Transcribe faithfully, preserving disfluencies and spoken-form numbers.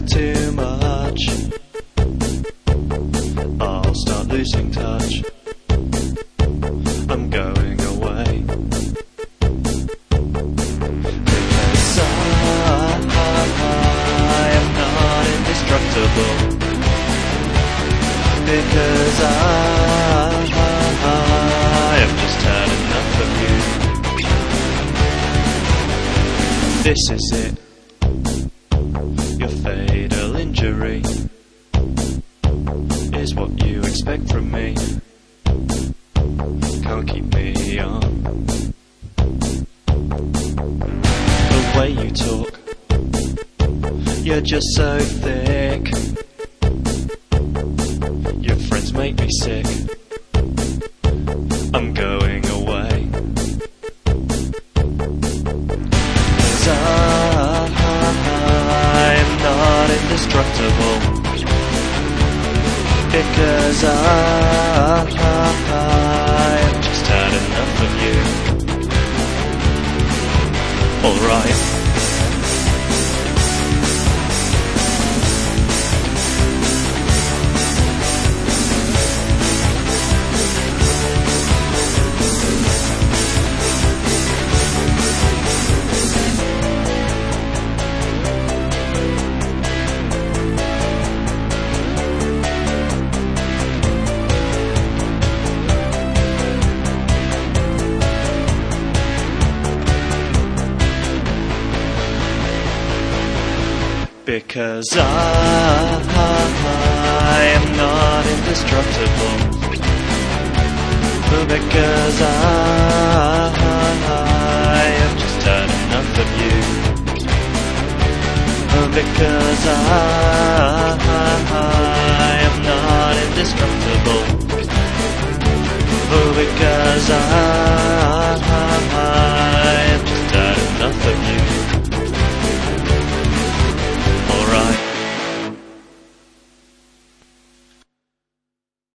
talk too much, I'll start losing touch. I'm going away because I, I am not indestructible. Because I, I have just had enough of you. This is it, your fatal injury is what you expect from me. Can't keep me on. The way you talk, you're just so thick. Your friends make me sick. I'm going away. Cause I, I am not indestructible. Because I, I have just had enough of you. Alright. Because I, I am not indestructible. Because I, I have just had enough of you. Because I, I am not indestructible.